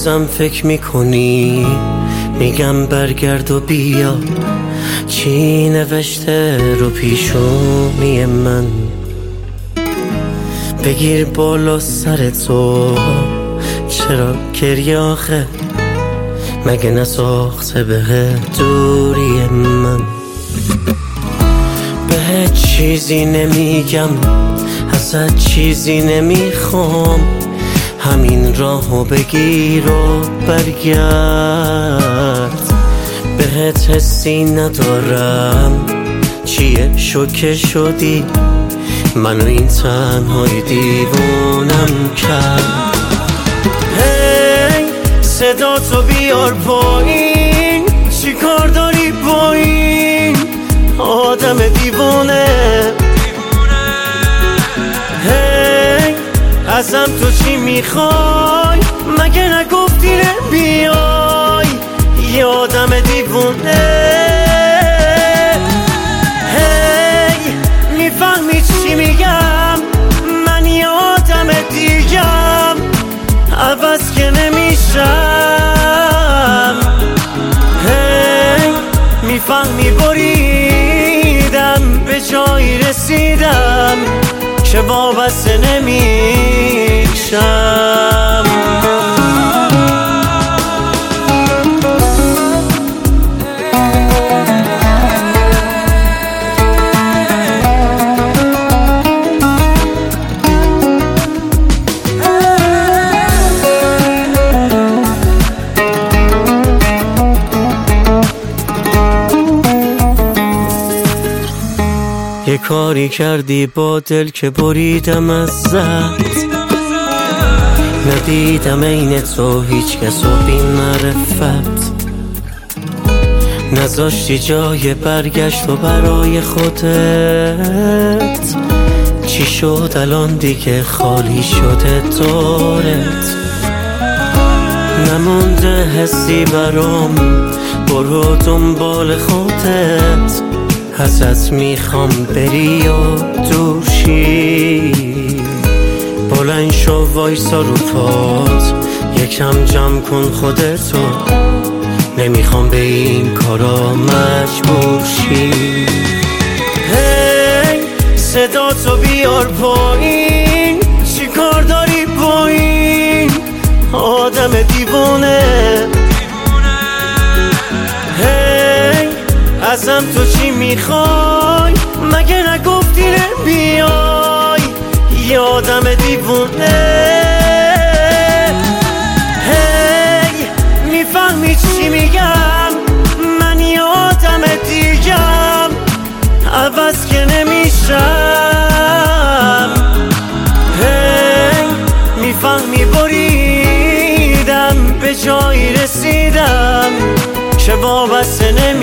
بازم فکر میکنی؟ میگم برگرد و بیا، چی نوشته رو پیشونی من؟ بگیر بالا سر تو، چرا گریه آخه؟ مگه نساخته به دوری من؟ به چیزی نمیگم، ازت چیزی نمیخوام، همین راهو بگیر و برگرد. بهت حسی ندارم، چیه شوکه شدی؟ منو این تنهای دیوونم کرد. هی صدا تو بیار پایین، چی کار داری با این آدم دیوونه؟ هی ازم تو چی میخوای؟ مگه نگفتی بیای یه آدم دیوونه؟ هی میفهمی چی میگم؟ من یه آدم دیگم، عوض که نمیشم. هی میفهمی بریدم، به جایی رسیدم که وابسته نمیشم. یه کاری کردی با دل که بریدم ازت، ندیدم این تو هیچ کس و بی معرفت، نذاشتی جای برگشت و برای خودت. چی شد الان دیگه خالی شده دورت؟ نمونده حسی برام، برو دنبال خودت. ازت میخوام بری و دوشی، بلند شو وایسا رو پات، یکم جمع کن خودتو، نمیخوام به این کارا مجبور شی. هی صدا تو بیار پایین، چی کار داری با این آدم دیوونه؟ ازم تو چی میخوای؟ مگه نگفتی بیای یه آدم دیوونه؟ هی میفهمی چی میگم؟ من یه آدم دیگم، عوض که نمیشم. هی میفهمی بریدم، به جایی رسیدم که وابسته نمیشم.